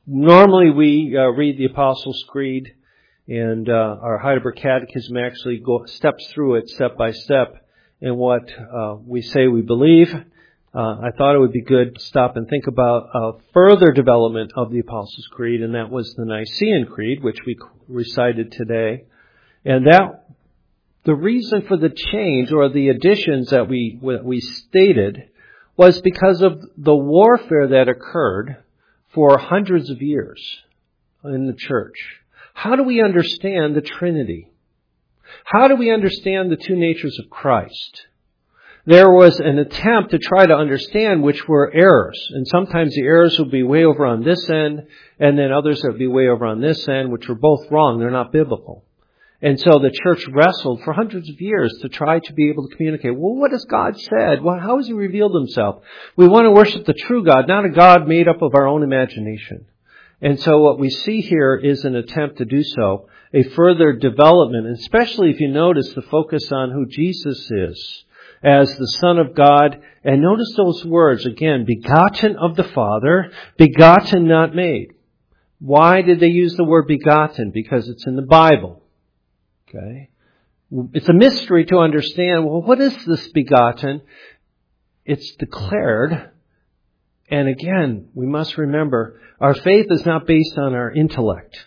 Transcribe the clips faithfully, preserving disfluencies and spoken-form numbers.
Normally we uh, read the Apostles' Creed, and uh, our Heidelberg Catechism actually go, steps through it step by step in what uh, we say we believe. Uh, I thought it would be good to stop and think about a further development of the Apostles' Creed, and that was the Nicene Creed, which we recited today. And that, the reason for the change or the additions that we we stated was because of the warfare that occurred for hundreds of years in the church. How do we understand the Trinity? How do we understand the two natures of Christ? There was an attempt to try to understand which were errors. And sometimes the errors would be way over on this end, and then others would be way over on this end, which were both wrong. They're not biblical. And so the church wrestled for hundreds of years to try to be able to communicate. Well, what has God said? Well, how has He revealed Himself? We want to worship the true God, not a God made up of our own imagination. And so what we see here is an attempt to do so, a further development, especially if you notice the focus on who Jesus is as the Son of God. And notice those words, again, begotten of the Father, begotten, not made. Why did they use the word begotten? Because it's in the Bible. Okay. It's a mystery to understand, well, what is this begotten? It's declared. And again, we must remember, our faith is not based on our intellect.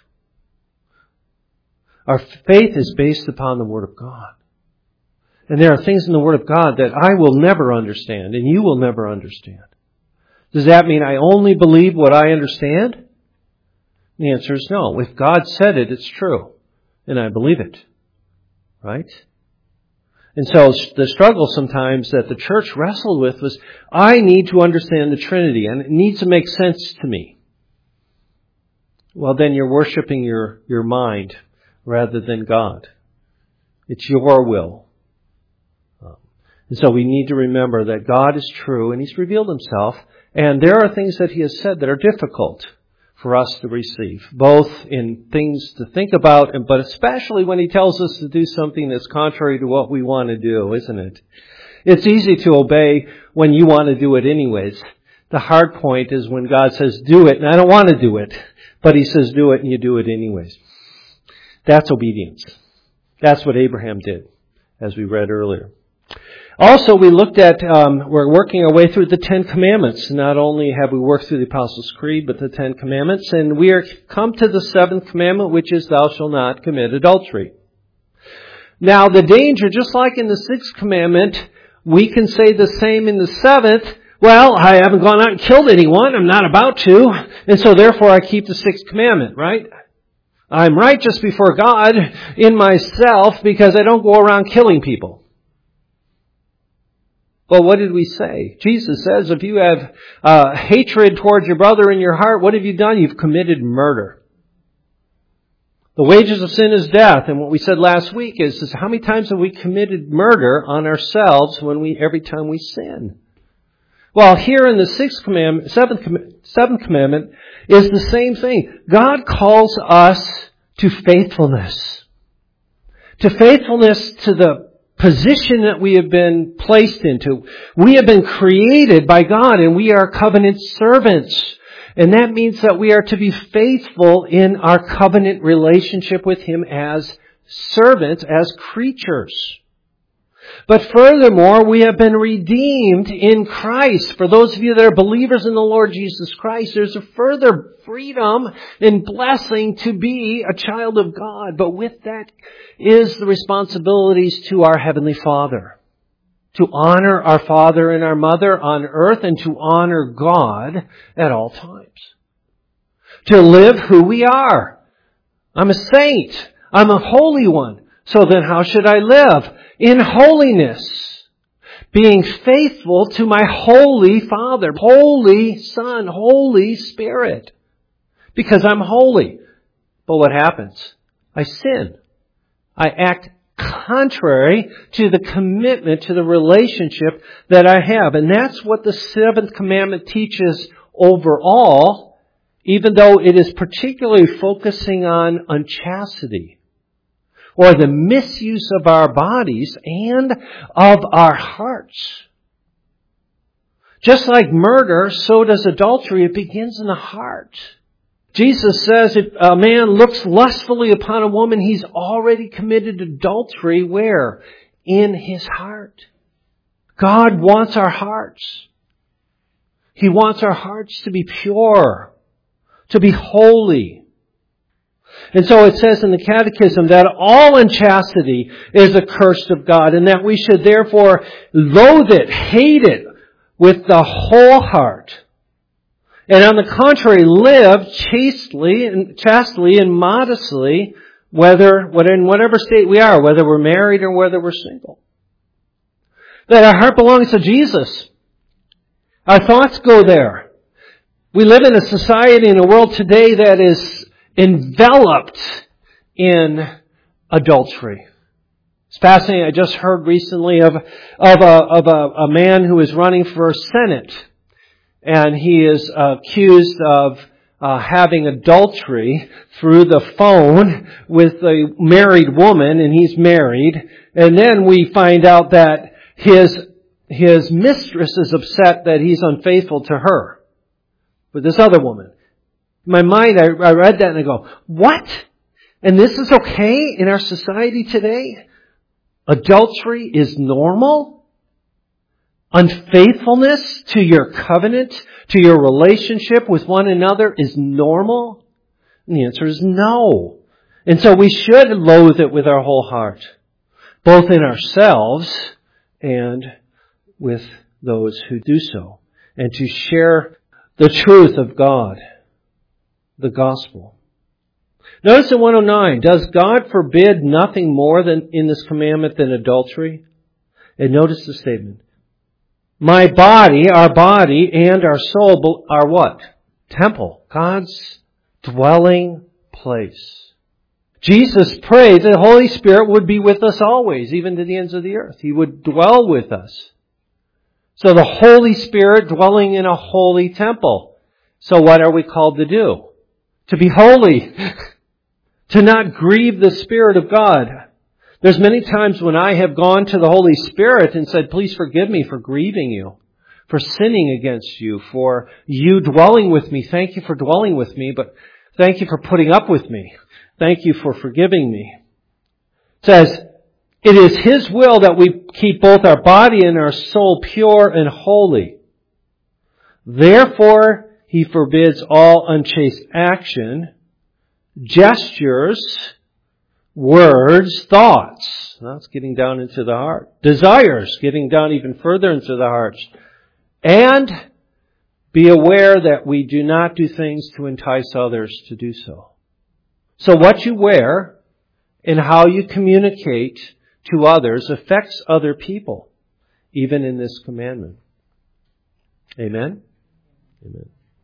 Our faith is based upon the Word of God. And there are things in the Word of God that I will never understand, and you will never understand. Does that mean I only believe what I understand? The answer is no. If God said it, it's true. And I believe it. Right? And so the struggle sometimes that the church wrestled with was, I need to understand the Trinity, and it needs to make sense to me. Well, then you're worshiping your, your mind rather than God. It's your will. And so we need to remember that God is true, and He's revealed Himself, and there are things that He has said that are difficult for us to receive, both in things to think about, but especially when He tells us to do something that's contrary to what we want to do, isn't it? It's easy to obey when you want to do it anyways. The hard point is when God says, do it, and I don't want to do it, but He says, do it, and you do it anyways. That's obedience. That's what Abraham did, as we read earlier. Also, we looked at, um, we're working our way through the Ten Commandments. Not only have we worked through the Apostles' Creed, but the Ten Commandments. And we are come to the seventh commandment, which is, thou shalt not commit adultery. Now, the danger, just like in the sixth commandment, we can say the same in the seventh. Well, I haven't gone out and killed anyone. I'm not about to. And so, therefore, I keep the sixth commandment, right? I'm righteous before God in myself because I don't go around killing people. Well, what did we say? Jesus says, if you have uh, hatred towards your brother in your heart, what have you done? You've committed murder. The wages of sin is death. And what we said last week is, is how many times have we committed murder on ourselves when we every time we sin? Well, here in the sixth commandment, seventh, seventh commandment is the same thing. God calls us to faithfulness. To faithfulness to the position that we have been placed into. We have been created by God, and we are covenant servants. And that means that we are to be faithful in our covenant relationship with Him as servants, as creatures. But furthermore, we have been redeemed in Christ. For those of you that are believers in the Lord Jesus Christ, there's a further freedom and blessing to be a child of God. But with that is the responsibilities to our Heavenly Father. To honor our father and our mother on earth, and to honor God at all times. To live who we are. I'm a saint. I'm a holy one. So then how should I live? In holiness. Being faithful to my Holy Father, Holy Son, Holy Spirit. Because I'm holy. But what happens? I sin. I act contrary to the commitment, to the relationship that I have. And that's what the seventh commandment teaches overall, even though it is particularly focusing on unchastity, or the misuse of our bodies and of our hearts. Just like murder, so does adultery. It begins in the heart. Jesus says if a man looks lustfully upon a woman, he's already committed adultery. Where? In his heart. God wants our hearts. He wants our hearts to be pure, to be holy. And so it says in the Catechism that all unchastity is accursed of God, and that we should therefore loathe it, hate it with the whole heart. And on the contrary, live chastely and chastely and modestly, whether, whether in whatever state we are, whether we're married or whether we're single. That our heart belongs to Jesus. Our thoughts go there. We live in a society, in a world today that is enveloped in adultery. It's fascinating. I just heard recently of, of, a, of a, a man who is running for Senate. And he is uh, accused of uh, having adultery through the phone with a married woman, and he's married. And then we find out that his his mistress is upset that he's unfaithful to her with this other woman. In my mind, I, I read that and I go, what? And this is okay in our society today? Adultery is normal? Unfaithfulness to your covenant, to your relationship with one another is normal? And the answer is no. And so we should loathe it with our whole heart, both in ourselves and with those who do so, and to share the truth of God, the gospel. Notice in one oh nine, does God forbid nothing more than in this commandment than adultery? And notice the statement. My body, our body, and our soul are what? Temple. God's dwelling place. Jesus prayed that the Holy Spirit would be with us always, even to the ends of the earth. He would dwell with us. So the Holy Spirit dwelling in a holy temple. So what are we called to do? To be holy. To not grieve the Spirit of God. There's many times when I have gone to the Holy Spirit and said, please forgive me for grieving you, for sinning against you, for you dwelling with me. Thank you for dwelling with me, but thank you for putting up with me. Thank you for forgiving me. It says, it is His will that we keep both our body and our soul pure and holy. Therefore, He forbids all unchaste action, gestures, words, thoughts. That's getting down into the heart. Desires, getting down even further into the heart. And be aware that we do not do things to entice others to do so. So what you wear and how you communicate to others affects other people, even in this commandment. Amen? Amen.